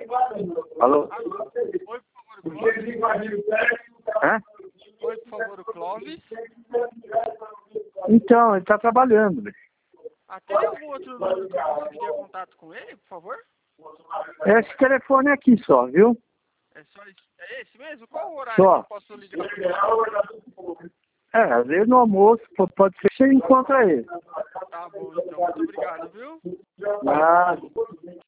Alô? Oi, por favor, o Clóvis. Hã? Oi, por favor, o Clóvis. Então, ele tá trabalhando, velho. Tem algum outro número que eu conseguiria contato com ele, por favor? É esse telefone aqui só, viu? É só esse, é esse mesmo? Qual o horário Só. que eu posso ligar para ele? Às vezes no almoço, pode ser que você encontra ele. Tá bom, então. Muito obrigado, viu? Nada.